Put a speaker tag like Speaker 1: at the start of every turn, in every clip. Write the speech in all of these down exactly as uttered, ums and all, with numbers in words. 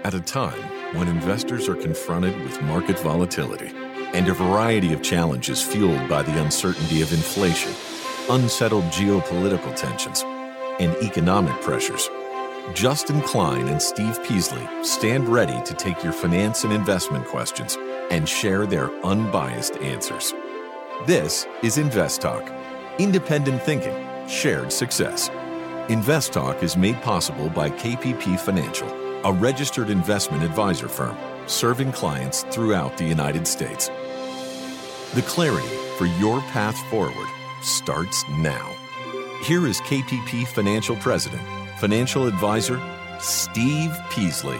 Speaker 1: At a time when investors are confronted with market volatility and a variety of challenges fueled by the uncertainty of inflation, unsettled geopolitical tensions, and economic pressures, Justin Klein and Steve Peasley stand ready to take your finance and investment questions and share their unbiased answers. This is Invest Talk, independent thinking, shared success. Invest Talk is made possible by K P P Financial, a registered investment advisor firm serving clients throughout the United States. The clarity for your path forward starts now. Here is K P P Financial President, Financial Advisor, Steve Peasley.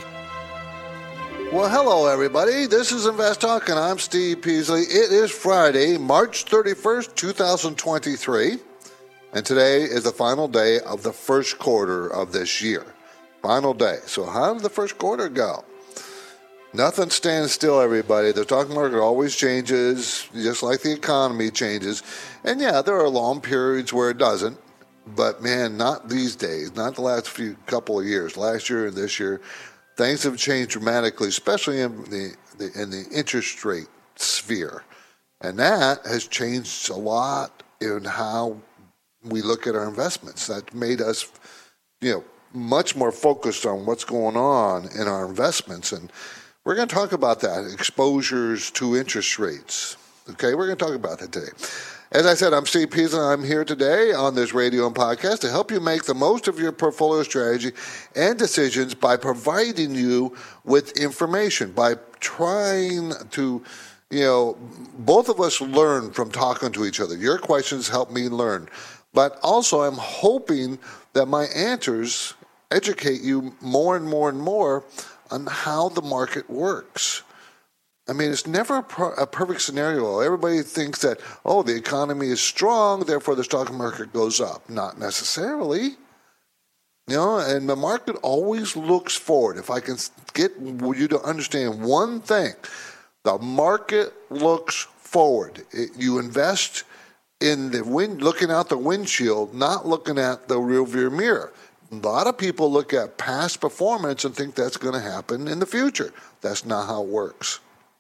Speaker 2: Well, hello, everybody. This is Invest Talk, and I'm Steve Peasley. It is Friday, March thirty-first, twenty twenty-three, and today is the final day of the first quarter of this year. Final day. So how did the first quarter go? Nothing stands still, everybody. The stock market always changes, just like the economy changes. And yeah, there are long periods where it doesn't. But man, not these days, not the last few couple of years. Last year and this year, things have changed dramatically, especially in the, the in the interest rate sphere. And that has changed a lot in how we look at our investments. That made us, you know, much more focused on what's going on in our investments. And we're going to talk about that, exposures to interest rates. Okay, we're going to talk about that today. As I said, I'm Steve Peasley, and I'm here today on this radio and podcast to help you make the most of your portfolio strategy and decisions by providing you with information, by trying to, you know, both of us learn from talking to each other. Your questions help me learn. But also I'm hoping that my answers educate you more and more and more on how the market works. I mean, it's never a, per- a perfect scenario. Everybody thinks that, oh, the economy is strong, therefore the stock market goes up. Not necessarily. You know, and the market always looks forward. If I can get you to understand one thing, the market looks forward. It, you invest in the wind, looking out the windshield, not looking at the rearview mirror. A lot of people look at past performance and think that's going to happen in the future. That's not how it works.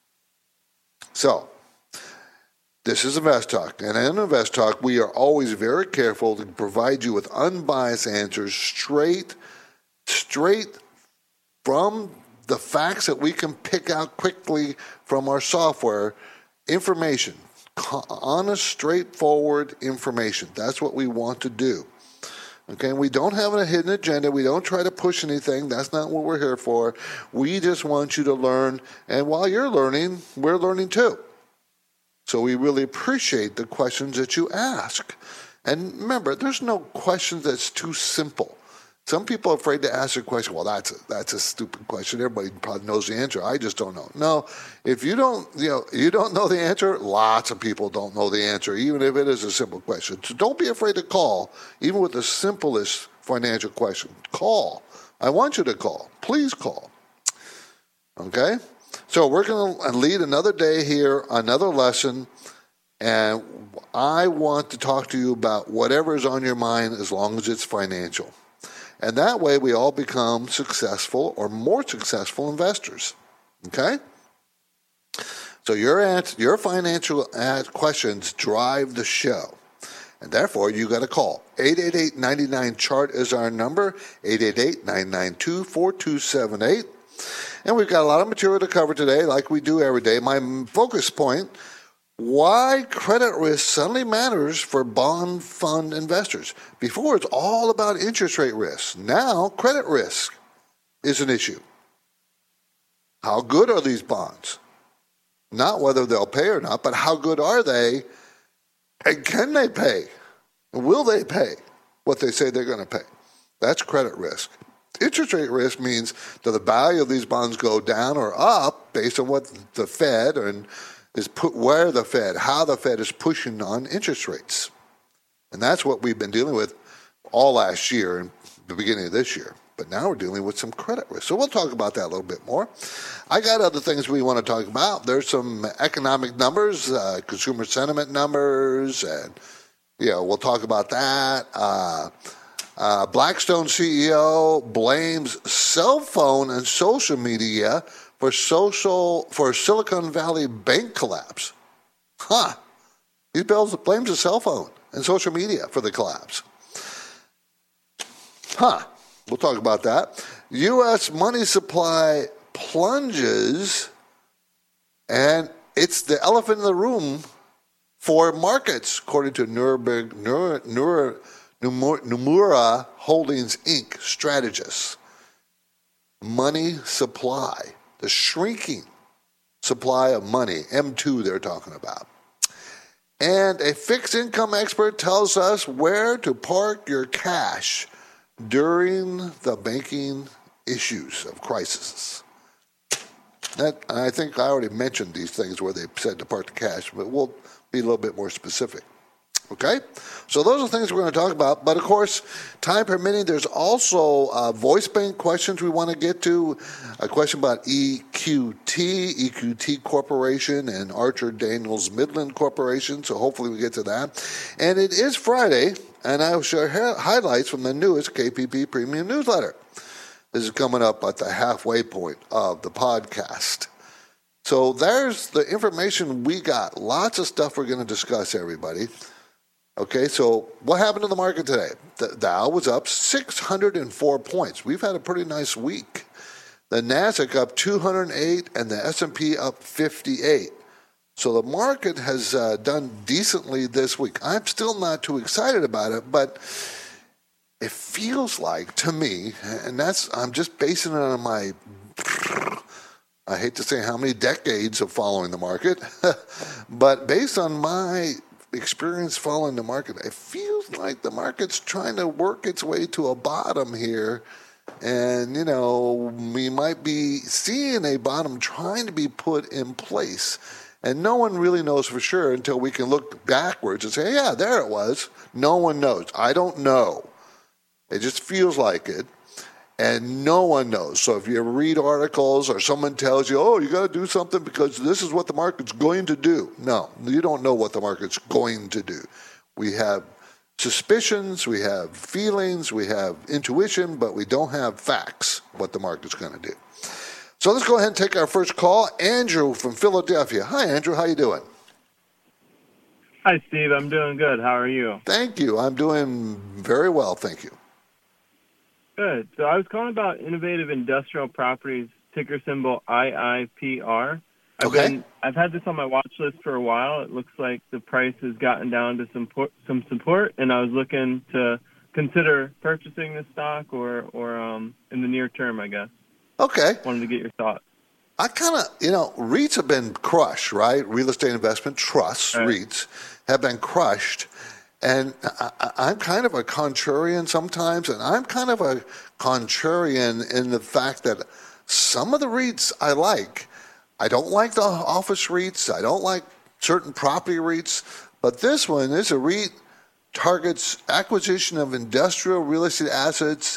Speaker 2: So, this is Invest Talk. And in Invest Talk, we are always very careful to provide you with unbiased answers straight, straight from the facts that we can pick out quickly from our software, information, honest, straightforward information. That's what we want to do. Okay, we don't have a hidden agenda. We don't try to push anything. That's not what we're here for. We just want you to learn. And while you're learning, we're learning too. So we really appreciate the questions that you ask. And remember, there's no question that's too simple. Some people are afraid to ask a question. Well, that's a, that's a stupid question. Everybody probably knows the answer. I just don't know. No, if you don't, you know, you don't know the answer, lots of people don't know the answer, even if it is a simple question. So don't be afraid to call, even with the simplest financial question. Call. I want you to call. Please call. Okay? So we're going to lead another day here, another lesson, and I want to talk to you about whatever is on your mind as long as it's financial. And that way we all become successful or more successful investors. Okay? So your answer, your financial questions drive the show. And therefore, you got to call. eight eight eight, nine nine, C H A R T is our number. eight eight eight, nine nine two, four two seven eight. And we've got a lot of material to cover today, like we do every day. My focus point, why credit risk suddenly matters for bond fund investors. Before, it's all about interest rate risk. Now, credit risk is an issue. How good are these bonds? Not whether they'll pay or not, but how good are they? And can they pay? And will they pay what they say they're going to pay? That's credit risk. Interest rate risk means that the value of these bonds go down or up based on what the Fed and is put where the Fed, how the Fed is pushing on interest rates. And that's what we've been dealing with all last year and the beginning of this year. But now we're dealing with some credit risk. So we'll talk about that a little bit more. I got other things we want to talk about. There's some economic numbers, uh, consumer sentiment numbers, and, you know, we'll talk about that. Uh, Uh, Blackstone C E O blames cell phone and social media for social for Silicon Valley bank collapse. Huh. He blames the cell phone and social media for the collapse. Huh. We'll talk about that. U S money supply plunges, and it's the elephant in the room for markets, according to Nuremberg, Nur, Nur, Nomura Holdings, Incorporated strategists. Money supply, the shrinking supply of money, M two they're talking about. And a fixed income expert tells us where to park your cash during the banking issues of crises. That, I think I already mentioned these things where they said to park the cash, but we'll be a little bit more specific. Okay? So those are things we're going to talk about. But, of course, time permitting, there's also uh, voice bank questions we want to get to. A question about E Q T, E Q T Corporation, and Archer Daniels Midland Corporation. So hopefully we get to that. And it is Friday, and I will share ha- highlights from the newest K P P Premium Newsletter. This is coming up at the halfway point of the podcast. So there's the information we got. Lots of stuff we're going to discuss, everybody. Okay, so what happened in the market today? The Dow was up six hundred four points. We've had a pretty nice week. The Nasdaq up two hundred eight and the S and P up fifty-eight. So the market has uh, done decently this week. I'm still not too excited about it, but it feels like to me, and that's I'm just basing it on my, I hate to say how many decades of following the market, but based on my experience following the market, it feels like the market's trying to work its way to a bottom here. And, you know, we might be seeing a bottom trying to be put in place. And no one really knows for sure until we can look backwards and say, yeah, there it was. No one knows. I don't know. It just feels like it. And no one knows. So if you ever read articles or someone tells you, oh, you got to do something because this is what the market's going to do. No, you don't know what the market's going to do. We have suspicions, we have feelings, we have intuition, but we don't have facts what the market's going to do. So let's go ahead and take our first call. Andrew from Philadelphia. Hi, Andrew. How you doing?
Speaker 3: Hi, Steve. I'm doing good. How are you?
Speaker 2: Thank you. I'm doing very well. Thank you.
Speaker 3: Good. So I was calling about Innovative Industrial Properties, ticker symbol I I P R. I've
Speaker 2: Okay.
Speaker 3: Been, I've had this on my watch list for a while. It looks like the price has gotten down to some por- some support, and I was looking to consider purchasing this stock or, or um, in the near term, I guess.
Speaker 2: Okay.
Speaker 3: Wanted to get your thoughts.
Speaker 2: I kind of, you know, REITs have been crushed, right? Real estate investment trusts,
Speaker 3: Right.
Speaker 2: REITs, have been crushed. And I, I- I'm kind of a contrarian sometimes, and I'm kind of a contrarian in the fact that some of the REITs I like. I don't like the office REITs. I don't like certain property REITs. But this one is a REIT targets acquisition of industrial real estate assets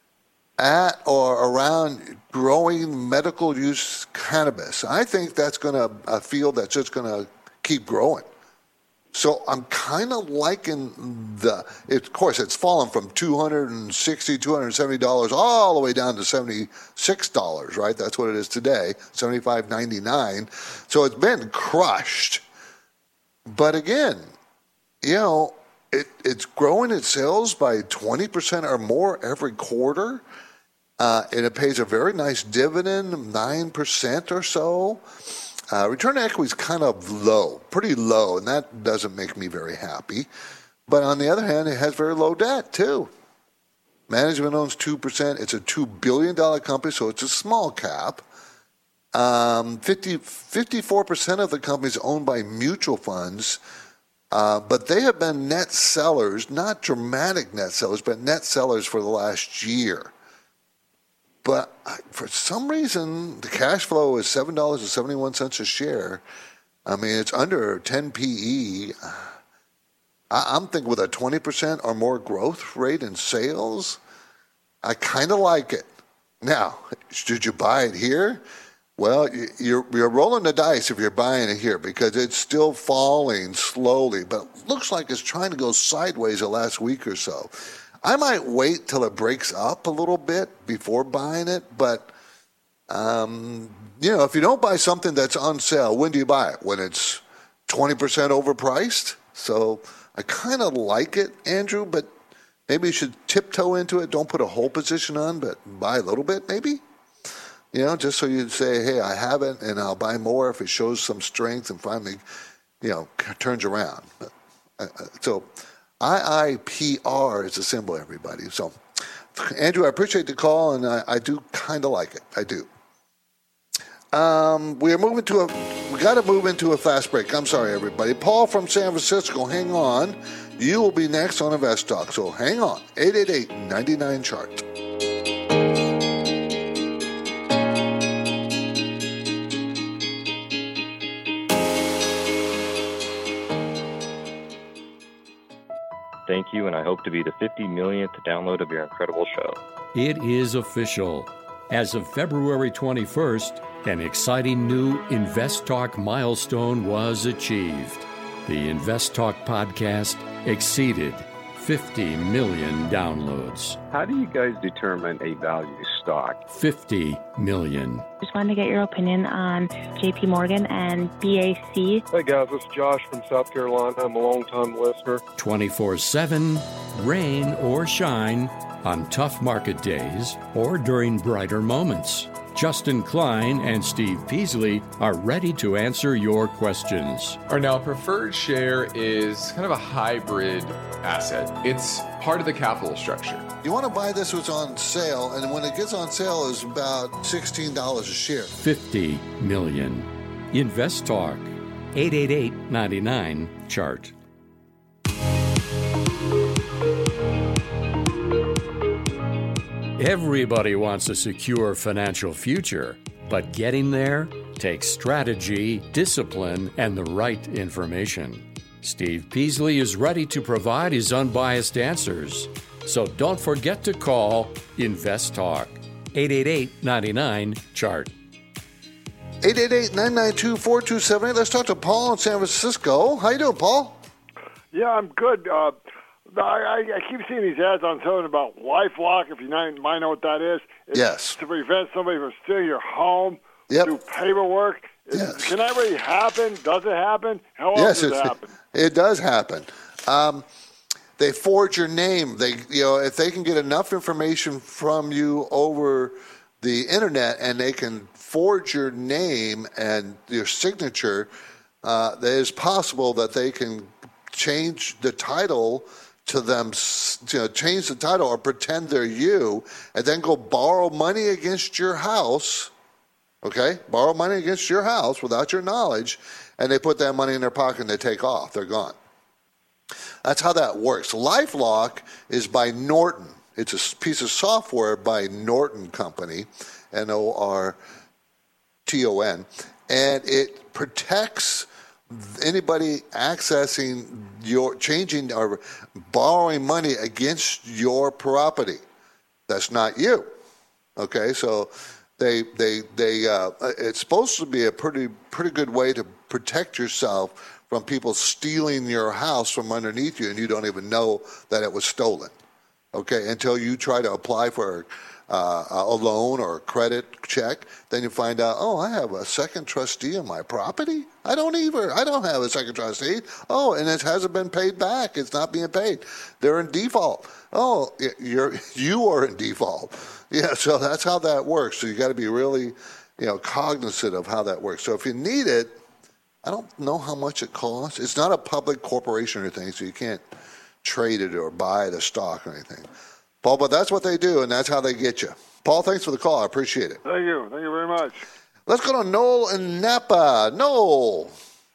Speaker 2: at or around growing medical use cannabis. I think that's going to a field that's just going to keep growing. So I'm kind of liking the, it, of course, it's fallen from two hundred sixty dollars, two hundred seventy dollars all the way down to seventy-six dollars, right? That's what it is today, seventy-five ninety-nine. So it's been crushed. But again, you know, it, it's growing its sales by twenty percent or more every quarter. Uh, and it pays a very nice dividend, nine percent or so. Uh, return to equity is kind of low, pretty low, and that doesn't make me very happy. But on the other hand, it has very low debt, too. Management owns two percent. It's a two billion dollars company, so it's a small cap. Um, fifty, fifty-four percent of the company is owned by mutual funds, uh, but they have been net sellers, not dramatic net sellers, but net sellers for the last year. But for some reason, the cash flow is seven dollars and seventy-one cents a share. I mean, it's under ten P E. I'm thinking with a twenty percent or more growth rate in sales, I kind of like it. Now, should you buy it here? Well, you're, you're rolling the dice if you're buying it here because it's still falling slowly, but it looks like it's trying to go sideways the last week or so. I might wait till it breaks up a little bit before buying it, but um, you know, if you don't buy something that's on sale, when do you buy it? When it's twenty percent overpriced? So I kind of like it, Andrew, but maybe you should tiptoe into it. Don't put a whole position on, but buy a little bit maybe. You know, just so you'd say, hey, I have it, and I'll buy more if it shows some strength and finally, you know, turns around. So I I P R is a symbol, everybody. So, Andrew, I appreciate the call, and I, I do kind of like it. I do. Um, we are moving to a, we got to move into a fast break. I'm sorry, everybody. Paul from San Francisco, hang on. You will be next on Invest Talk, so hang on. eight eight eight, nine nine, chart.
Speaker 4: Thank you, and I hope to be the fifty millionth download of your incredible show.
Speaker 5: It is official. As of February twenty-first, an exciting new Invest Talk milestone was achieved. The Invest Talk podcast exceeded fifty million downloads.
Speaker 6: How do you guys determine a value stock?
Speaker 5: fifty million.
Speaker 7: Just wanted to get your opinion on J P Morgan and B A C.
Speaker 8: Hey guys, this is Josh from South Carolina. I'm a long-time listener.
Speaker 5: twenty-four seven, rain or shine, on tough market days or during brighter moments. Justin Klein and Steve Peasley are ready to answer your questions.
Speaker 9: All right, now, a preferred share is kind of a hybrid asset. It's part of the capital structure.
Speaker 2: You want to buy this what's on sale, and when it gets on sale, it's about sixteen dollars a share.
Speaker 5: fifty million. Invest Talk. eight eight eight, nine nine, chart. Everybody wants a secure financial future, but getting there takes strategy, discipline, and the right information. Steve Peasley is ready to provide his unbiased answers. So don't forget to call Invest Talk. eight eight eight, nine nine, chart.
Speaker 2: eight eight eight, nine nine two, four two seven eight. Let's talk to Paul in San Francisco. How you doing, Paul?
Speaker 8: Yeah, I'm good. Uh, I, I keep seeing these ads on television about LifeLock, if you might know what that is. It's
Speaker 2: yes.
Speaker 8: to prevent somebody from stealing your home
Speaker 2: yep.
Speaker 8: through paperwork.
Speaker 2: Yes.
Speaker 8: Can that really happen? Does it happen? How often
Speaker 2: yes,
Speaker 8: does it happen?
Speaker 2: It does happen. Um, they forge your name. They, you know, if they can get enough information from you over the internet and they can forge your name and your signature, uh, it is possible that they can change the title to them, you know, change the title or pretend they're you, and then go borrow money against your house, okay? Borrow money against your house without your knowledge, and they put that money in their pocket and they take off. They're gone. That's how that works. LifeLock is by Norton. It's a piece of software by Norton Company, N O R T O N, and it protects anybody accessing your, changing or borrowing money against your property. That's not you. Okay, so they they they uh, it's supposed to be a pretty pretty good way to protect yourself from people stealing your house from underneath you, and you don't even know that it was stolen. Okay, until you try to apply for uh, a loan or a credit check, then you find out, oh, I have a second trustee on my property. I don't even, I don't have a second trustee. Oh, and it hasn't been paid back. It's not being paid. They're in default. Oh, you're you are in default. Yeah, so that's how that works. So you got to be really, you know, cognizant of how that works. So if you need it, I don't know how much it costs. It's not a public corporation or anything, so you can't trade it or buy the stock or anything. Paul, but that's what they do, and that's how they get you. Paul, thanks for the call. I appreciate it.
Speaker 8: Thank you. Thank you very much.
Speaker 2: Let's go to Noel in Napa. Noel.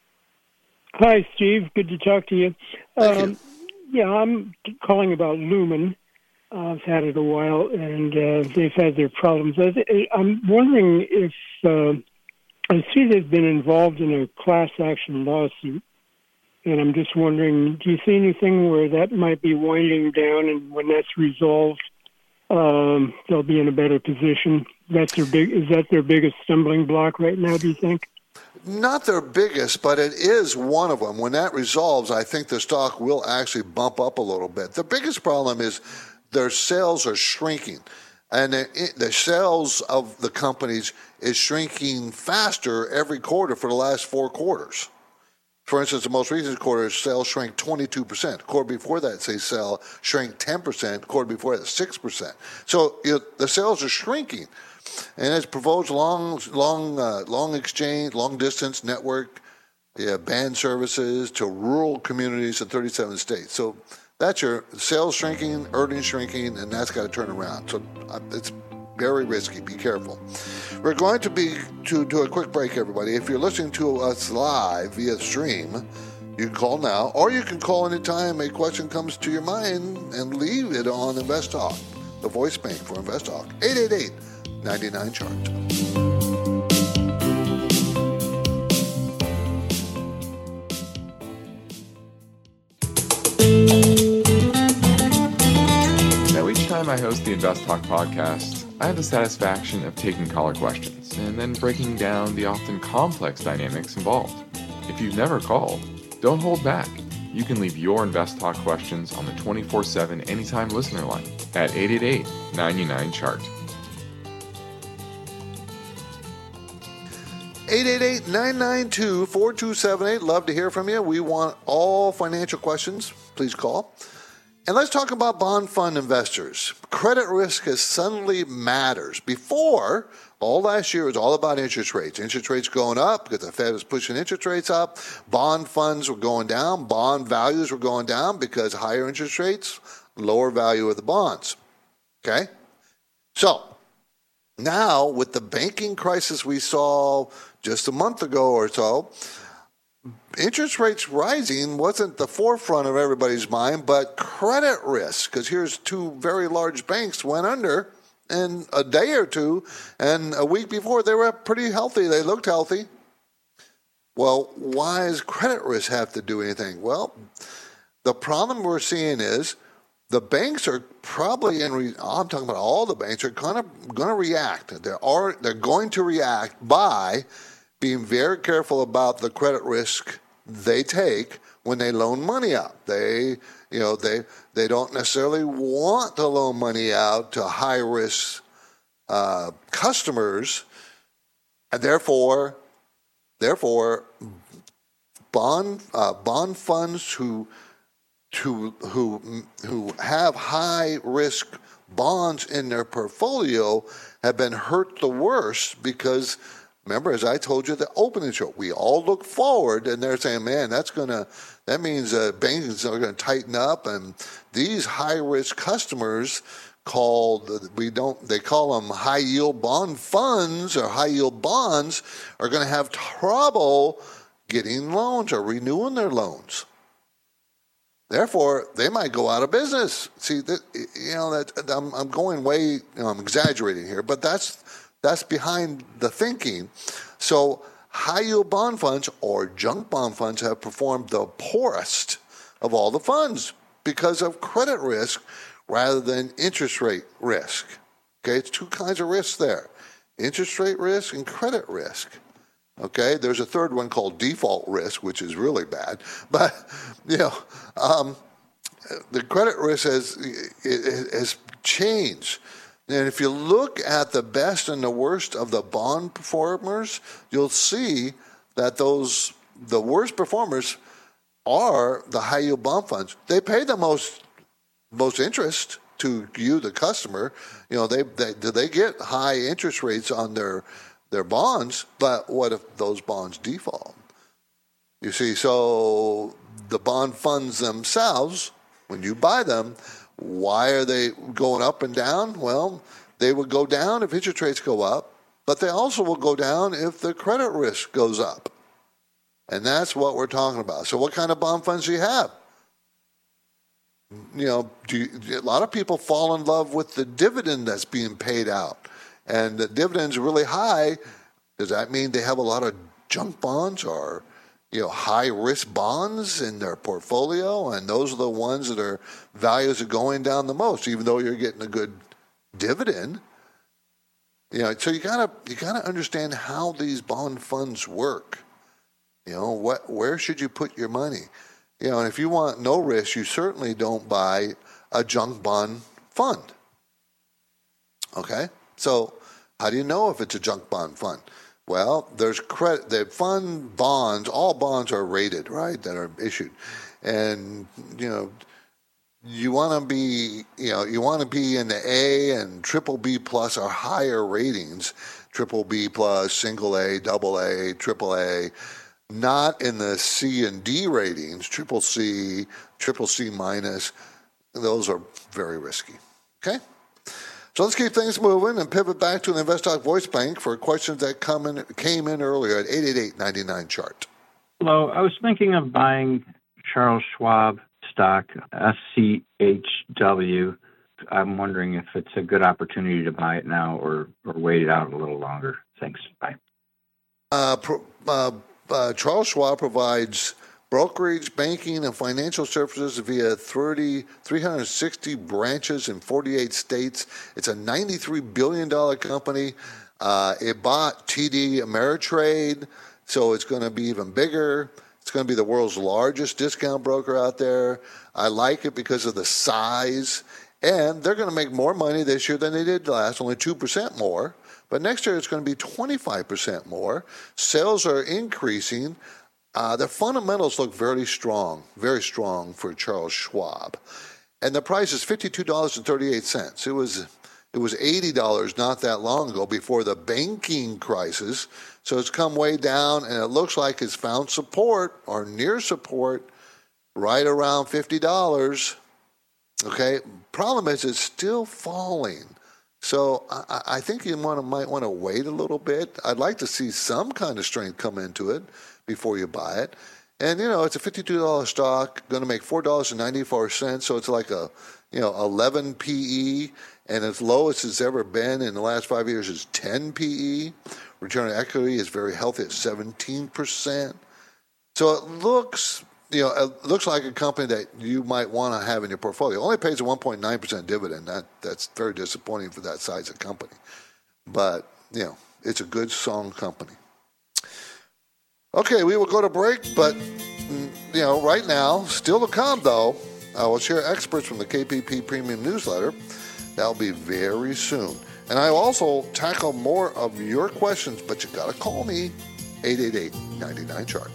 Speaker 10: Hi, Steve. Good to talk to you.
Speaker 2: Thank
Speaker 10: um,
Speaker 2: you.
Speaker 10: Yeah, I'm calling about Lumen. Uh, I've had it a while, and uh, they've had their problems. I, I'm wondering if uh, I see they've been involved in a class action lawsuit, and I'm just wondering, do you see anything where that might be winding down, and when that's resolved, um, they'll be in a better position? That's their big. Is that their biggest stumbling block right now, do you think?
Speaker 2: Not their biggest, but it is one of them. When that resolves, I think the stock will actually bump up a little bit. The biggest problem is their sales are shrinking. And the, the sales of the companies is shrinking faster every quarter for the last four quarters. For instance, the most recent quarter, sales shrank twenty-two percent. The quarter before that, say, sell shrank ten percent. The quarter before that, six percent. So you know, the sales are shrinking. And it's proposed long, long, uh, long exchange, long distance network, yeah, band services to rural communities in thirty-seven states. So that's your sales shrinking, earnings shrinking, and that's got to turn around. So uh, it's very risky. Be careful. We're going to be to do a quick break, everybody. If you're listening to us live via stream, you can call now, or you can call anytime a question comes to your mind and leave it on Invest Talk, the voice bank for Invest Talk, eight eight eight, nine nine, chart.
Speaker 9: Now, each time I host the Invest Talk podcast, I have the satisfaction of taking caller questions and then breaking down the often complex dynamics involved. If you've never called, don't hold back. You can leave your Invest Talk questions on the twenty-four seven Anytime Listener line at eight eight eight, nine nine, chart.
Speaker 2: eight eight eight, nine nine two, four two seven eight. Love to hear from you. We want all financial questions. Please call. And let's talk about bond fund investors. Credit risk has suddenly matters. Before, all last year was all about interest rates. Interest rates going up because the Fed was pushing interest rates up. Bond funds were going down. Bond values were going down because higher interest rates, lower value of the bonds. Okay? So, now with the banking crisis we saw just a month ago or so, interest rates rising wasn't the forefront of everybody's mind, but credit risk, because here's two very large banks went under in a day or two, and a week before they were pretty healthy. They looked healthy. Well, why does credit risk have to do anything? Well, the problem we're seeing is the banks are probably, in re- I'm talking about all the banks, are kind of going to react. They're, are, they're going to react by being very careful about the credit risk they take when they loan money out. They, you know, they they don't necessarily want to loan money out to high risk uh, customers, and therefore, therefore, bond uh, bond funds who who who who have high risk bonds in their portfolio have been hurt the worst because. Remember, as I told you, the opening show, we all look forward, and they're saying, man, that's going to, that means uh, banks are going to tighten up, and these high-risk customers called, we don't, they call them high-yield bond funds or high-yield bonds are going to have trouble getting loans or renewing their loans. Therefore, they might go out of business. See, that, you know, that I'm, I'm going way, you know, I'm exaggerating here, but that's, That's behind the thinking. So high-yield bond funds or junk bond funds have performed the poorest of all the funds because of credit risk rather than interest rate risk. Okay, it's two kinds of risks there. Interest rate risk and credit risk. Okay, there's a third one called default risk, which is really bad. But, you know, um, the credit risk has, it, it has changed. And if you look at the best and the worst of the bond performers, you'll see that those the worst performers are the high-yield bond funds. They pay the most most interest to you, the customer. You know, they they they get high interest rates on their their bonds, but what if those bonds default? You see, so the bond funds themselves, when you buy them, why are they going up and down? Well, they will go down if interest rates go up, but they also will go down if the credit risk goes up. And that's what we're talking about. So what kind of bond funds do you have? You know, do you, a lot of people fall in love with the dividend that's being paid out. And the dividend's really high. Does that mean they have a lot of junk bonds or you know, high-risk bonds in their portfolio, and those are the ones that are values are going down the most, even though you're getting a good dividend. You know, so you gotta you gotta understand how these bond funds work. You know, what where should you put your money? You know, and if you want no risk, you certainly don't buy a junk bond fund. Okay? So how do you know if it's a junk bond fund? Well, there's credit. The fund bonds, all bonds are rated, right, that are issued. And, you know, you want to be, you know, you want to be in the A and triple B plus or higher ratings, triple B plus, single A, double A, triple A, not in the C and D ratings, triple C, triple C minus. Those are very risky. Okay? So let's keep things moving and pivot back to the InvestTalk Voice Bank for questions that come in, came in earlier at eight eight eight, nine nine, chart.
Speaker 11: Hello. I was thinking of buying Charles Schwab stock, S C H W. I'm wondering if it's a good opportunity to buy it now or, or wait it out a little longer. Thanks. Bye.
Speaker 2: Uh, pro, uh, uh, Charles Schwab provides brokerage, banking, and financial services via thirty, three hundred sixty branches in forty-eight states. It's a ninety-three billion dollars company. Uh, it bought T D Ameritrade, so it's going to be even bigger. It's going to be the world's largest discount broker out there. I like it because of the size. And they're going to make more money this year than they did last, only two percent more. But next year it's going to be twenty-five percent more. Sales are increasing. Uh, the fundamentals look very strong, very strong for Charles Schwab. And the price is fifty-two dollars and thirty-eight cents. It was it was eighty dollars not that long ago before the banking crisis. So it's come way down, and it looks like it's found support or near support right around fifty dollars. Okay, problem is it's still falling. So I, I think you want to, might want to wait a little bit. I'd like to see some kind of strength come into it before you buy it. And, you know, it's a fifty-two dollars stock, going to make four dollars and ninety-four cents. So it's like a, you know, eleven P E. And as low as it's ever been in the last five years is ten P E. Return on equity is very healthy at seventeen percent. So it looks, you know, it looks like a company that you might want to have in your portfolio. It only pays a one point nine percent dividend. That That's very disappointing for that size of company. But, you know, it's a good, strong company. Okay, we will go to break, but, you know, right now, still to come, though, I will share experts from the K P P Premium Newsletter. That'll be very soon. And I will also tackle more of your questions, but you got to call me, eight eight eight, nine nine, chart.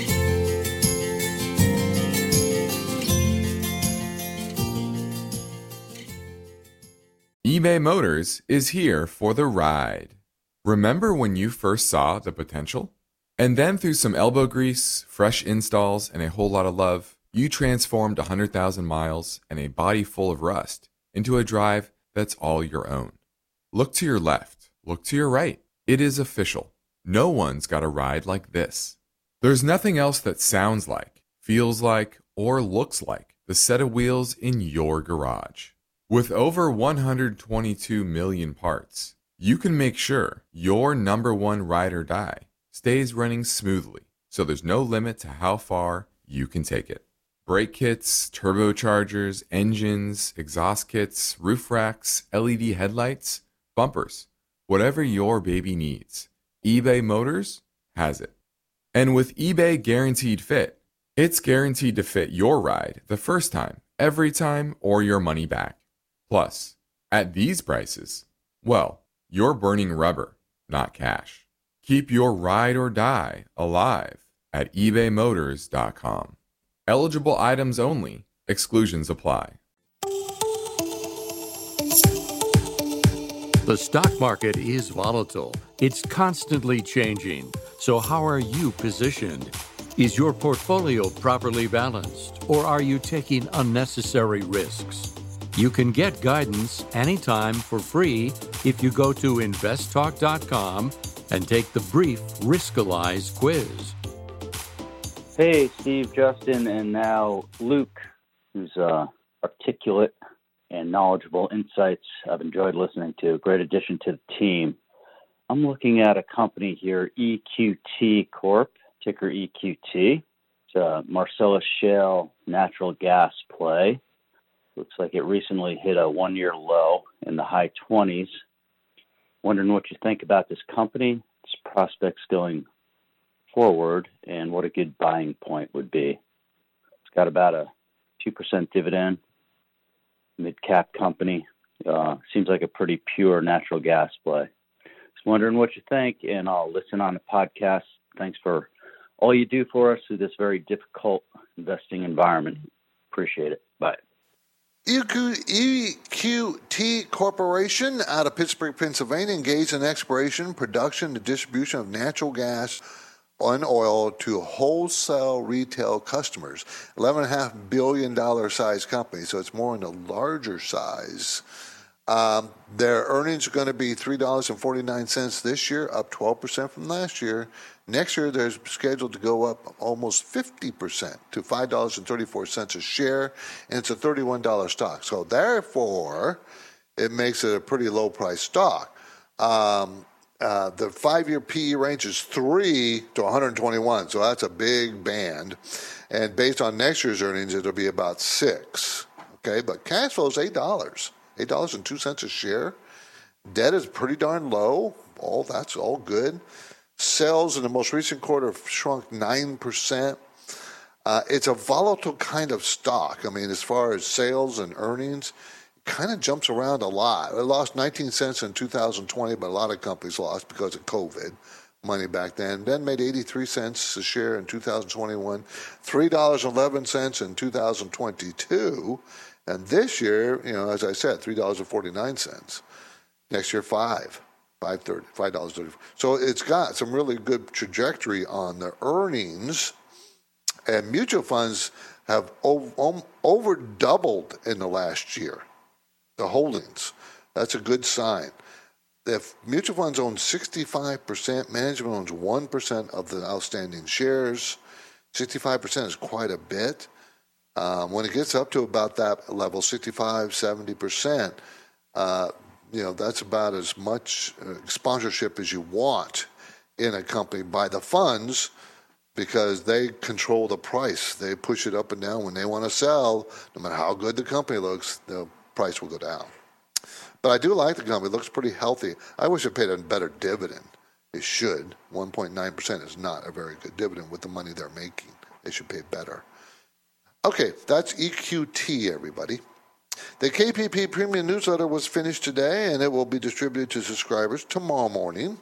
Speaker 9: eBay Motors is here for the ride. Remember when you first saw the potential? And then through some elbow grease, fresh installs, and a whole lot of love, you transformed one hundred thousand miles and a body full of rust into a drive that's all your own. Look to your left. Look to your right. It is official. No one's got a ride like this. There's nothing else that sounds like, feels like, or looks like the set of wheels in your garage. With over one hundred twenty-two million parts, you can make sure your number one ride or die stays running smoothly, so there's no limit to how far you can take it. Brake kits, turbochargers, engines, exhaust kits, roof racks, L E D headlights, bumpers, whatever your baby needs, eBay Motors has it. And with eBay Guaranteed Fit, it's guaranteed to fit your ride the first time, every time, or your money back. Plus, at these prices, well, you're burning rubber, not cash. Keep your ride or die alive at ebay motors dot com. Eligible items only. Exclusions apply.
Speaker 5: The stock market is volatile. It's constantly changing. So how are you positioned? Is your portfolio properly balanced, or are you taking unnecessary risks? You can get guidance anytime for free if you go to invest talk dot com and take the brief Riskalyze quiz.
Speaker 12: Hey, Steve, Justin, and now Luke, who's uh, articulate and knowledgeable insights I've enjoyed listening to. Great addition to the team. I'm looking at a company here, E Q T Corp, ticker E Q T. It's a Marcellus Shale natural gas play. Looks like it recently hit a one-year low in the high twenties. Wondering what you think about this company, its prospects going forward, and what a good buying point would be. It's got about a two percent dividend. mid-cap company. Uh, seems like a pretty pure natural gas play. Just wondering what you think, and I'll listen on the podcast. Thanks for all you do for us through this very difficult investing environment. Appreciate it. Bye.
Speaker 2: E Q T Corporation out of Pittsburgh, Pennsylvania, engaged in exploration, production, and distribution of natural gas and oil to wholesale retail customers. eleven point five billion dollars size company, so it's more in the larger size. Um, their earnings are going to be three dollars and forty-nine cents this year, up twelve percent from last year. Next year, they're scheduled to go up almost fifty percent to five dollars and thirty-four cents a share, and it's a thirty-one dollars stock. So therefore, it makes it a pretty low-priced stock. Um, uh, the five-year P E range is three to one hundred twenty-one, so that's a big band. And based on next year's earnings, it'll be about six. Okay, but cash flow is eight dollars, eight dollars and two cents a share. Debt is pretty darn low. All that's all good. Sales in the most recent quarter shrunk nine percent. Uh, it's a volatile kind of stock. I mean, as far as sales and earnings, it kind of jumps around a lot. It lost nineteen cents in two thousand twenty, but a lot of companies lost because of COVID money back then. Then made eighty-three cents a share in two thousand twenty-one, three dollars and eleven cents in two thousand twenty-two, and this year, you know, as I said, three dollars and forty-nine cents. Next year, five. Five thirty, five dollars thirty. So it's got some really good trajectory on the earnings, and mutual funds have over, over doubled in the last year. The holdings, that's a good sign. If mutual funds own sixty-five percent, management owns one percent of the outstanding shares. sixty-five percent is quite a bit. Um, when it gets up to about that level, sixty-five, seventy percent, uh, you know, that's about as much uh, sponsorship as you want in a company by the funds, because they control the price. They push it up and down. When they want to sell, no matter how good the company looks, the price will go down. But I do like the company. It looks pretty healthy. I wish it paid a better dividend. It should. one point nine percent is not a very good dividend with the money they're making. They should pay better. Okay, that's E Q T, everybody. The K P P Premium Newsletter was finished today, and it will be distributed to subscribers tomorrow morning.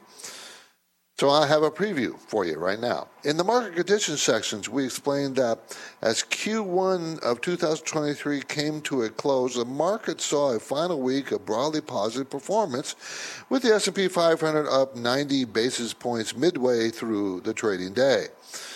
Speaker 2: So I have a preview for you right now. In the market conditions sections, we explained that as Q one of two thousand twenty-three came to a close, the market saw a final week of broadly positive performance, with the S and P five hundred up ninety basis points midway through the trading day.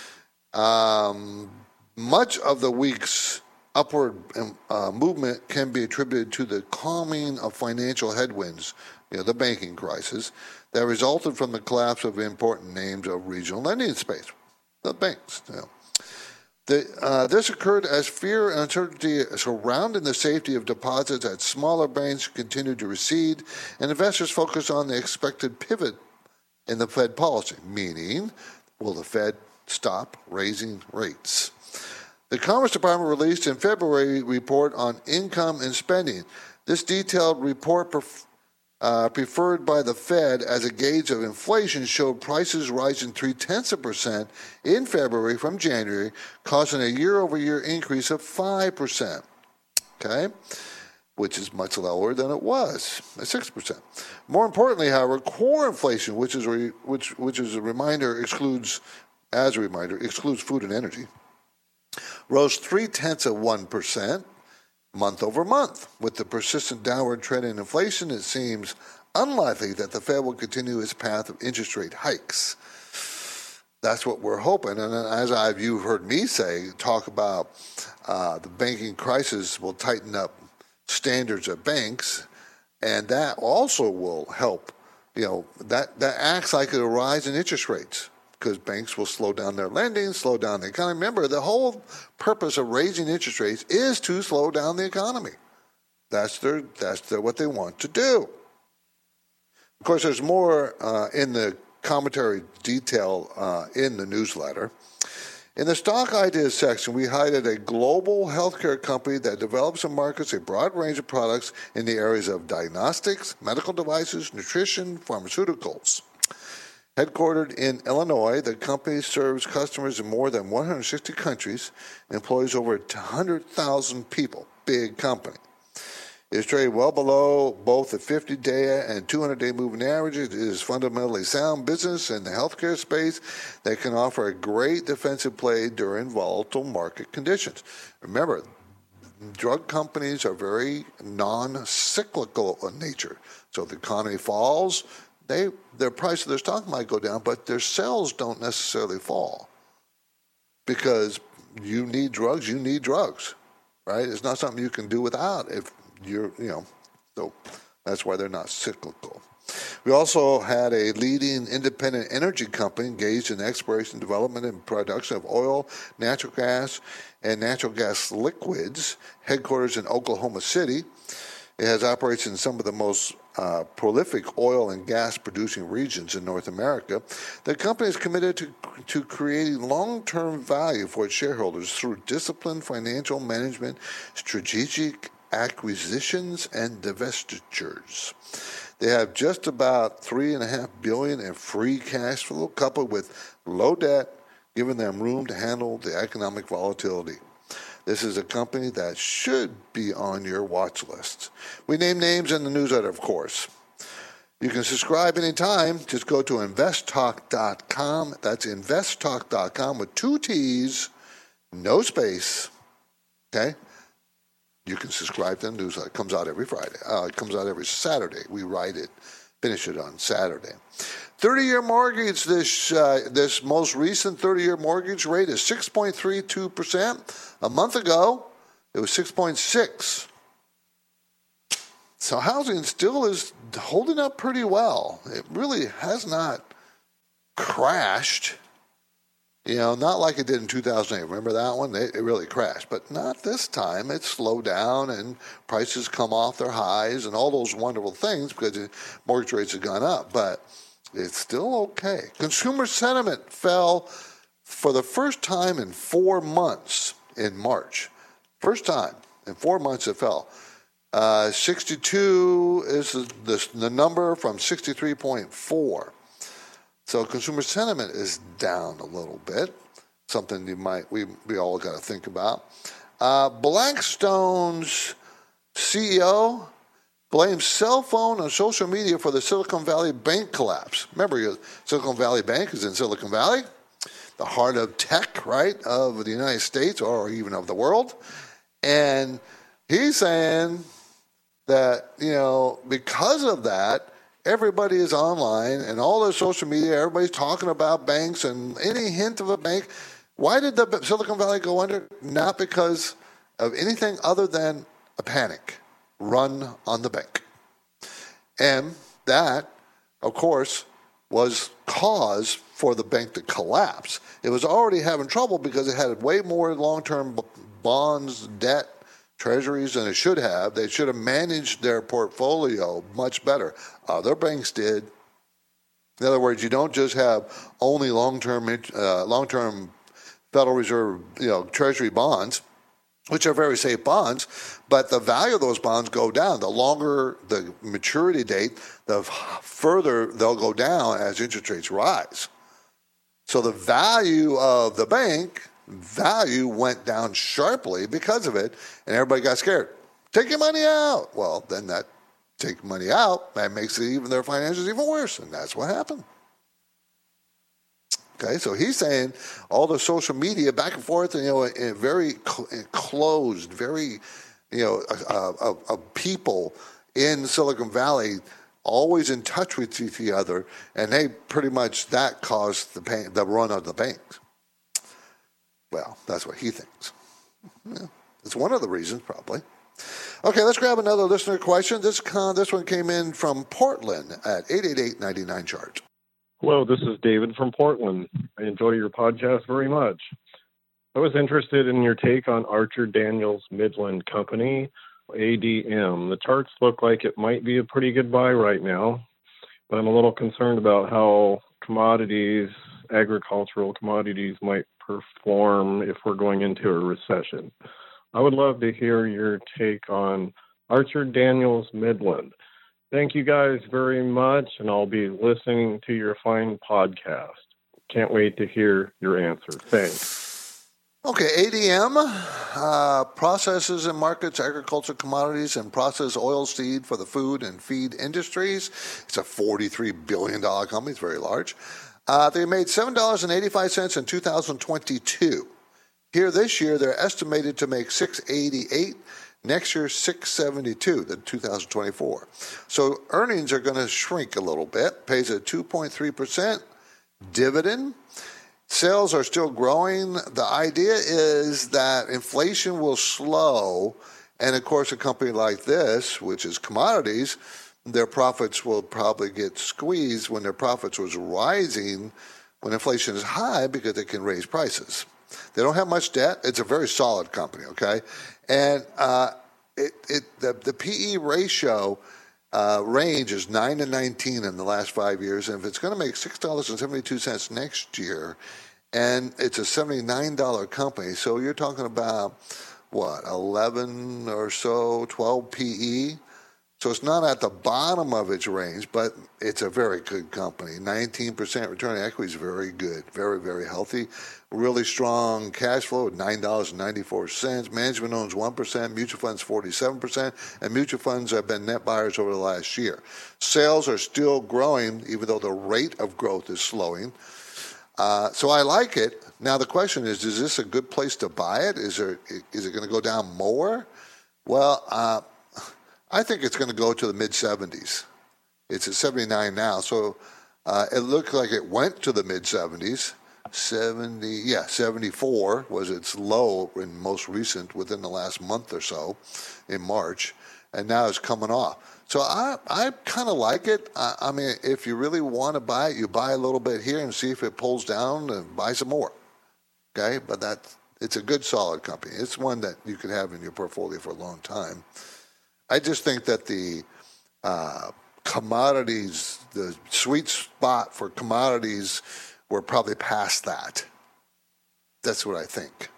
Speaker 2: Um, much of the week's upward uh, movement can be attributed to the calming of financial headwinds, you know, the banking crisis, that resulted from the collapse of important names of regional lending space, the banks. You know. the, uh, this occurred as fear and uncertainty surrounding the safety of deposits at smaller banks continued to recede, and investors focused on the expected pivot in the Fed policy, meaning, will the Fed stop raising rates? The Commerce Department released in February a report on income and spending. This detailed report, pref- uh, preferred by the Fed as a gauge of inflation, showed prices rising three-tenths of a percent in February from January, causing a year-over-year increase of five percent, okay, which is much lower than it was, at six percent. More importantly, however, core inflation, which is, re- which, which is a reminder, excludes, as a reminder, excludes food and energy, rose three-tenths of one percent month over month. With the persistent downward trend in inflation, it seems unlikely that the Fed will continue its path of interest rate hikes. That's what we're hoping. And as I've you've heard me say, talk about uh, the banking crisis will tighten up standards of banks, and that also will help. You know, that, that acts like a rise in interest rates, because banks will slow down their lending, slow down the economy. Remember, the whole purpose of raising interest rates is to slow down the economy. That's their that's their, what they want to do. Of course, there's more uh, in the commentary detail uh, in the newsletter. In the stock ideas section, we highlighted a global healthcare company that develops and markets a broad range of products in the areas of diagnostics, medical devices, nutrition, pharmaceuticals. Headquartered in Illinois, the company serves customers in more than one hundred sixty countries and employs over one hundred thousand people. Big company. is trading well below both the fifty-day and two hundred day moving averages. It is fundamentally sound business in the healthcare space that can offer a great defensive play during volatile market conditions. Remember, drug companies are very non-cyclical in nature. So if the economy falls, they their price of their stock might go down, but their sales don't necessarily fall. Because you need drugs, you need drugs, right? It's not something you can do without if you're, you know, so that's why they're not cyclical. We also had a leading independent energy company engaged in exploration, development, and production of oil, natural gas, and natural gas liquids, headquarters in Oklahoma City. It has operations in some of the most uh, prolific oil and gas producing regions in North America. The company is committed to, to creating long-term value for its shareholders through disciplined financial management, strategic acquisitions, and divestitures. They have just about three and a half billion dollars in free cash flow, coupled with low debt, giving them room to handle the economic volatility. This is a company that should be on your watch list. We name names in the newsletter, of course. You can subscribe anytime. Just go to invest talk dot com. That's invest talk dot com with two T's, no space. Okay? You can subscribe to the newsletter. It comes out every Friday. Uh, it comes out every Saturday. We write it, finish it on Saturday. thirty-year mortgage, this uh, this most recent thirty-year mortgage rate is six point three two percent. A month ago, it was six point six. So housing still is holding up pretty well. It really has not crashed. You know, not like it did in two thousand eight. Remember that one? It, it really crashed. But not this time. It's slowed down and prices come off their highs and all those wonderful things because the mortgage rates have gone up. But it's still okay. Consumer sentiment fell for the first time in four months in March. First time in four months it fell. Uh, sixty-two is the, the, the number from sixty-three point four. So consumer sentiment is down a little bit. Something you might we we all got to think about. Uh, Blackstone's C E O blames cell phone and social media for the Silicon Valley Bank collapse. Remember, Silicon Valley Bank is in Silicon Valley, the heart of tech, right, of the United States or even of the world. And he's saying that, you know, because of that, everybody is online and all their social media, everybody's talking about banks and any hint of a bank. Why did the Silicon Valley go under? Not because of anything other than a panic run on the bank. And that, of course, was cause for the bank to collapse. It was already having trouble because it had way more long-term bonds, debt, treasuries than it should have. They should have managed their portfolio much better. Other banks did. In other words, you don't just have only long-term uh, long-term Federal Reserve, you know, Treasury bonds, which are very safe bonds, but the value of those bonds go down. The longer the maturity date, the further they'll go down as interest rates rise. So the value of the bank value went down sharply because of it, and everybody got scared. Take your money out. Well, then that take money out, that makes it even their financials even worse, and that's what happened. Okay, so he's saying all the social media back and forth, and, you know, in very cl- closed, very, you know, uh, uh, uh, people in Silicon Valley always in touch with each other, and they pretty much that caused the pain, the run of the banks. Well, that's what he thinks. Yeah, it's one of the reasons, probably. Okay, let's grab another listener question. This con, this one came in from Portland at eight eight eight, nine nine, charge.
Speaker 13: Hello, this is David from Portland. I enjoy your podcast very much. I was interested in your take on Archer Daniels Midland Company, A D M. The charts look like it might be a pretty good buy right now, but I'm a little concerned about how commodities, agricultural commodities, might perform if we're going into a recession. I would love to hear your take on Archer Daniels Midland. Thank you guys very much, and I'll be listening to your fine podcast. Can't wait to hear your answer. Thanks.
Speaker 2: Okay, A D M, uh, processes and markets agriculture commodities and processed oil seed for the food and feed industries. It's a forty-three billion dollars company. It's very large. Uh, they made seven dollars and eighty-five cents in two thousand twenty-two. Here this year, they're estimated to make six dollars and eighty-eight cents. Next year, six dollars and seventy-two cents, in two thousand twenty-four. So earnings are going to shrink a little bit. Pays a two point three percent dividend. Sales are still growing. The idea is that inflation will slow, and of course a company like this, which is commodities, their profits will probably get squeezed when their profits was rising when inflation is high because they can raise prices. They don't have much debt. It's a very solid company, okay? And uh, it, it the, the P E ratio uh, range is nine to nineteen in the last five years, and if it's going to make six dollars and seventy-two cents next year, and it's a seventy-nine dollars company, so you're talking about, what, eleven or so, twelve P E? So it's not at the bottom of its range, but it's a very good company. nineteen percent return on equity is very good, very, very healthy. Really strong cash flow at nine dollars and ninety-four cents. Management owns one percent, mutual funds forty-seven percent, and mutual funds have been net buyers over the last year. Sales are still growing, even though the rate of growth is slowing. Uh, so I like it. Now the question is, is this a good place to buy it? Is there, is it going to go down more? Well, uh, I think it's going to go to the mid seventies. It's at seventy-nine now, so uh, it looked like it went to the mid seventies. seventy, yeah, seventy-four was its low in most recent, within the last month or so, in March, and now it's coming off. So I I kind of like it. I, I mean, if you really want to buy it, you buy a little bit here and see if it pulls down and buy some more. Okay, but that it's a good, solid company. It's one that you could have in your portfolio for a long time. I just think that the uh, commodities, the sweet spot for commodities, we're probably past that. That's what I think.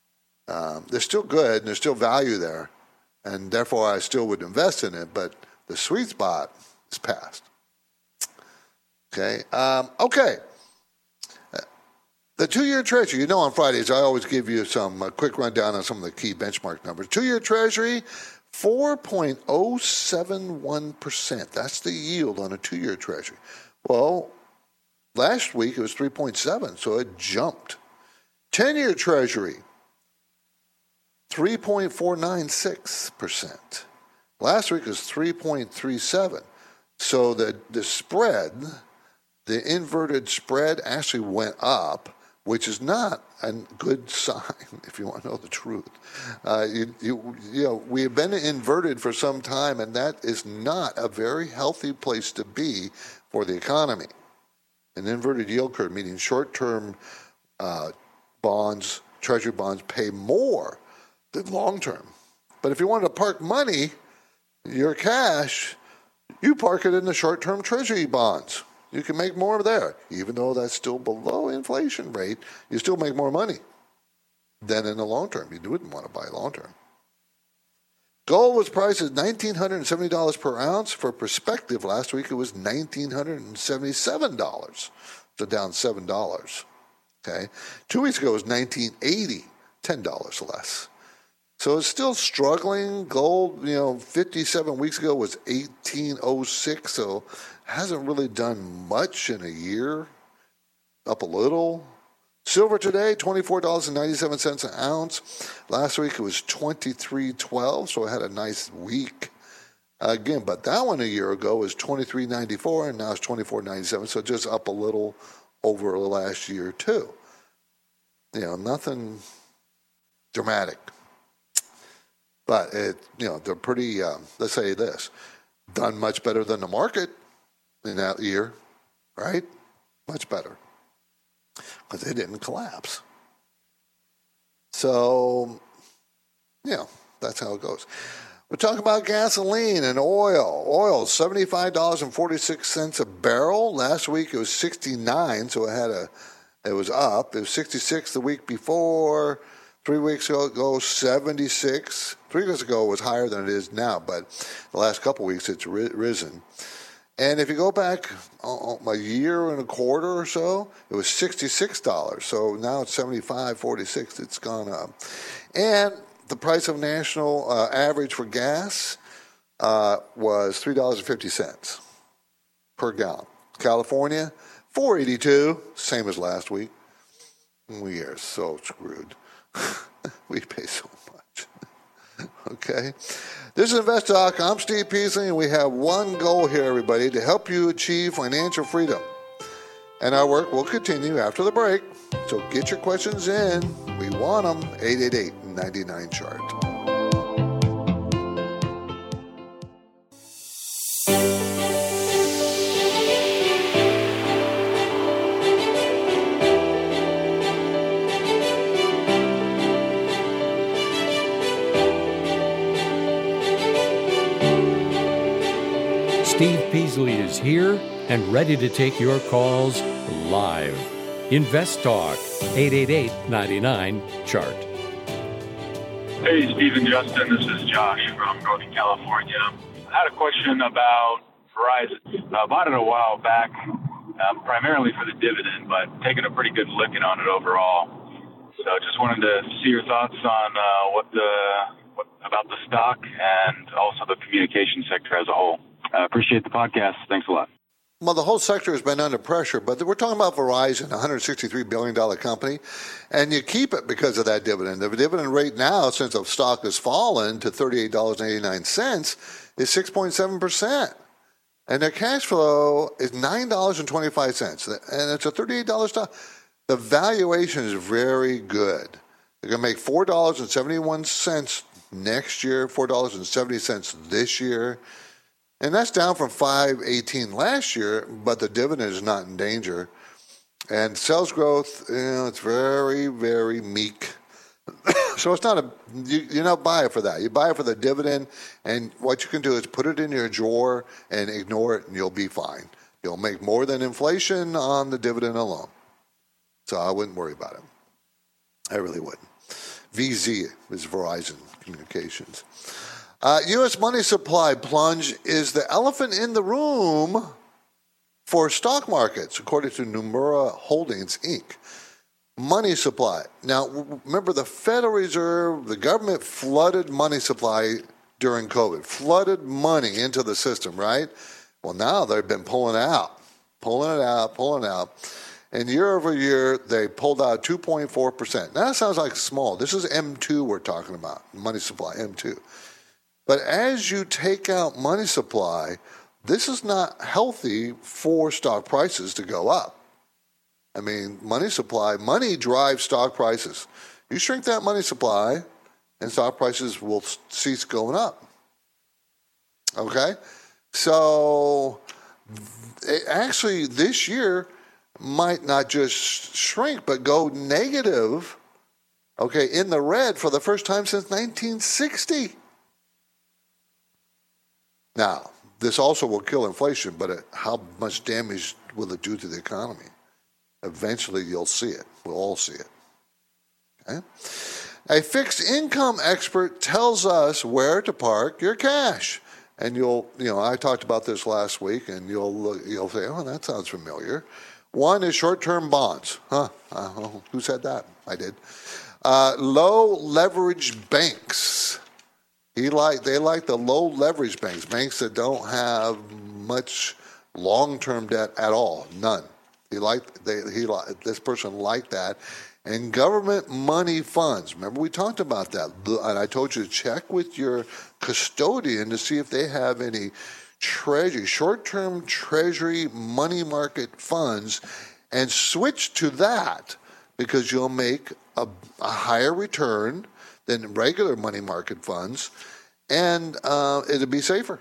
Speaker 2: Um, they're still good and there's still value there, and therefore I still would invest in it, but the sweet spot is past. Okay. Um, okay. The two-year Treasury, you know on Fridays I always give you some uh, quick rundown on some of the key benchmark numbers. Two-year Treasury, four point oh seven one percent. That's the yield on a two-year Treasury. Well, last week it was three point seven, so it jumped. ten-year Treasury, three point four nine six percent. Last week was three point three seven. So the, the spread, the inverted spread actually went up, which is not a good sign, if you want to know the truth. Uh, you, you, you know, we have been inverted for some time, and that is not a very healthy place to be for the economy. An inverted yield curve, meaning short-term uh, bonds, treasury bonds, pay more than long-term. But if you want to park money, your cash, you park it in the short-term treasury bonds. You can make more there. Even though that's still below inflation rate, you still make more money than in the long term. You wouldn't want to buy long term. Gold was priced at one thousand nine hundred seventy dollars per ounce. For perspective, last week it was one thousand nine hundred seventy-seven dollars, so down seven dollars. Okay, two weeks ago it was one thousand nine hundred eighty dollars, ten dollars less. So it's still struggling. Gold, you know, fifty-seven weeks ago was eighteen oh six, so hasn't really done much in a year, up a little. Silver today, twenty-four dollars and ninety-seven cents an ounce. Last week it was twenty-three twelve, so it had a nice week. Again, but that one a year ago was twenty-three ninety-four, and now it's twenty-four ninety-seven, so just up a little over the last year too. You know, nothing dramatic. But, it, you know, they're pretty, uh, let's say this, done much better than the market in that year, right? Much better. Because they didn't collapse. So, you know, that's how it goes. We're talking about gasoline and oil. Oil, seventy-five dollars and forty-six cents a barrel. Last week it was sixty-nine, so it had a, it was up. It was sixty-six the week before. Three weeks ago, seventy-six. Three weeks ago it was higher than it is now, but the last couple of weeks it's risen. And if you go back a year and a quarter or so, it was sixty-six dollars. So now it's seventy-five forty-six. It's gone up. And the price of national uh, average for gas uh, was three dollars and fifty cents per gallon. California, four dollars and eighty-two cents, same as last week. We are so screwed. We pay so much. Okay? This is InvestTalk. I'm Steve Peasley, and we have one goal here, everybody, to help you achieve financial freedom. And our work will continue after the break. So get your questions in. We want them. eight eight eight, nine nine, C H A R T.
Speaker 5: Steve Peasley is here and ready to take your calls live. Invest Talk, eight eight eight, nine nine, C H A R T.
Speaker 14: Hey, Steve and Justin, this is Josh from Northern California. I had a question about Verizon. I bought it a while back, um, primarily for the dividend, but taking a pretty good licking on it overall. So just wanted to see your thoughts on uh, what the what, about the stock and also the communication sector as a whole. I uh, appreciate the podcast. Thanks a lot.
Speaker 2: Well, the whole sector has been under pressure, but we're talking about Verizon, a one hundred sixty-three billion dollars company, and you keep it because of that dividend. The dividend rate now, since the stock has fallen to thirty-eight dollars and eighty-nine cents, is six point seven percent. And their cash flow is nine dollars and twenty-five cents, and it's a thirty-eight dollars stock. The valuation is very good. They're going to make four dollars and seventy-one cents next year, four dollars and seventy cents this year. And that's down from five eighteen last year, but the dividend is not in danger. And sales growth, you know, it's very, very meek. So it's not a, you, you don't buy it for that. You buy it for the dividend, and what you can do is put it in your drawer and ignore it, and you'll be fine. You'll make more than inflation on the dividend alone. So I wouldn't worry about it. I really wouldn't. V Z is Verizon Communications. Uh, U S money supply plunge is the elephant in the room for stock markets, according to Nomura Holdings, Incorporated. Money supply. Now, remember, the Federal Reserve, the government flooded money supply during COVID, flooded money into the system, right? Well, now they've been pulling out, pulling it out, pulling it out. And year over year, they pulled out two point four percent. Now, that sounds like small. This is M two we're talking about, money supply, M two. But as you take out money supply, this is not healthy for stock prices to go up. I mean, money supply, money drives stock prices. You shrink that money supply, and stock prices will cease going up. Okay? So, it actually, this year might not just shrink, but go negative, okay, in the red for the first time since nineteen sixty. Now, this also will kill inflation, but it, how much damage will it do to the economy? Eventually, you'll see it. We'll all see it. Okay? A fixed income expert tells us where to park your cash. And you'll, you know, I talked about this last week, and you'll look, you'll say, oh, that sounds familiar. One is short-term bonds. Huh? Uh, who said that? I did. Uh, low leverage banks. He like they like the low leverage banks, banks that don't have much long-term debt at all, none. He liked they he this person liked that, and government money funds. Remember we talked about that, and I told you to check with your custodian to see if they have any treasury, short-term treasury money market funds, and switch to that because you'll make a, a higher return than regular money market funds, and uh, it'll be safer.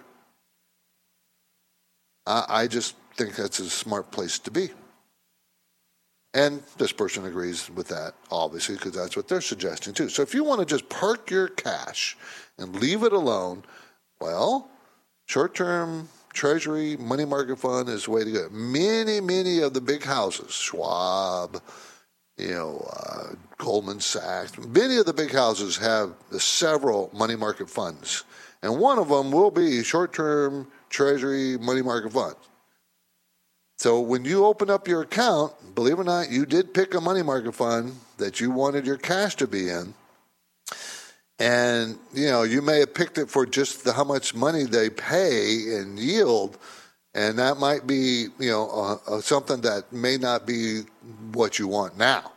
Speaker 2: I, I just think that's a smart place to be. And this person agrees with that, obviously, because that's what they're suggesting too. So if you want to just park your cash and leave it alone, well, short-term treasury money market fund is the way to go. Many, many of the big houses, Schwab, you know, uh, Goldman Sachs, many of the big houses have several money market funds, And one of them will be short-term Treasury money market funds. So when you open up your account, believe it or not, you did pick a money market fund that you wanted your cash to be in. And, you know, you may have picked it for just the, how much money they pay in yield, and that might be, you know, uh, uh, something that may not be what you want now.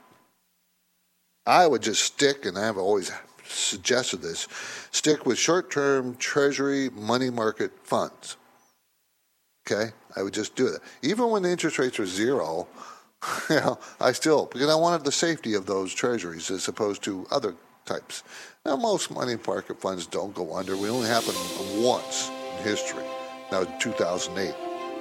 Speaker 2: I would just stick, and I've always suggested this, stick with short-term Treasury money market funds. Okay? I would just do that. Even when the interest rates are zero, you know, I still, because I wanted the safety of those treasuries as opposed to other types. Now, most money market funds don't go under. We only happened once in history. That was two thousand eight.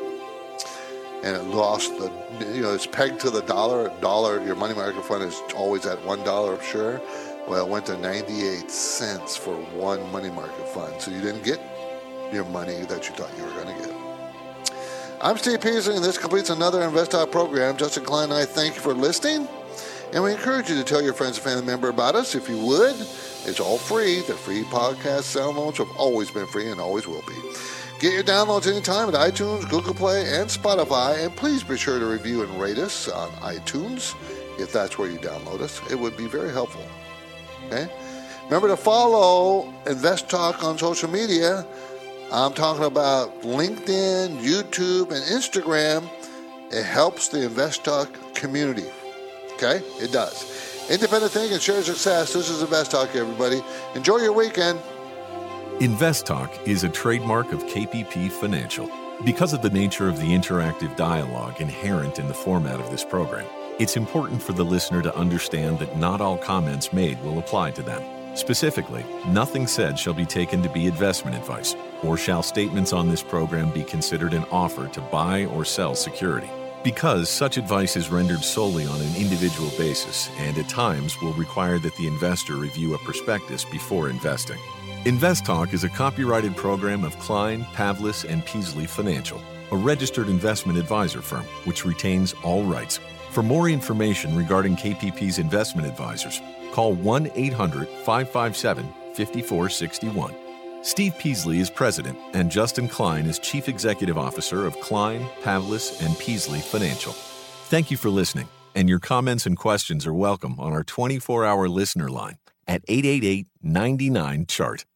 Speaker 2: And it lost the, you know, it's pegged to the dollar. Dollar, your money market fund is always at one dollar, sure. Well, it went to ninety-eight cents for one money market fund. So you didn't get your money that you thought you were going to get. I'm Steve Peasley, and this completes another InvestTalk program. Justin Klein and I thank you for listening, and we encourage you to tell your friends and family member about us if you would. It's all free. The free podcast downloads have always been free and always will be. Get your downloads anytime at iTunes, Google Play, and Spotify, and please be sure to review and rate us on iTunes if that's where you download us. It would be very helpful. Okay? Remember to follow InvestTalk on social media. I'm talking about LinkedIn, YouTube, and Instagram. It helps the InvestTalk community. Okay? It does. Independent thinking, share success. This is InvestTalk, everybody. Enjoy your weekend.
Speaker 1: InvestTalk is a trademark of K P P Financial. Because of the nature of the interactive dialogue inherent in the format of this program, it's important for the listener to understand that not all comments made will apply to them. Specifically, nothing said shall be taken to be investment advice, or shall statements on this program be considered an offer to buy or sell security. Because such advice is rendered solely on an individual basis and at times will require that the investor review a prospectus before investing. InvestTalk is a copyrighted program of Klein, Pavlis, and Peasley Financial, a registered investment advisor firm which retains all rights. For more information regarding K P P's investment advisors, call one eight hundred, five five seven, five four six one. Steve Peasley is president, and Justin Klein is chief executive officer of Klein, Pavlis, and Peasley Financial. Thank you for listening, and your comments and questions are welcome on our twenty-four hour listener line at eight eight eight, nine nine, C H A R T.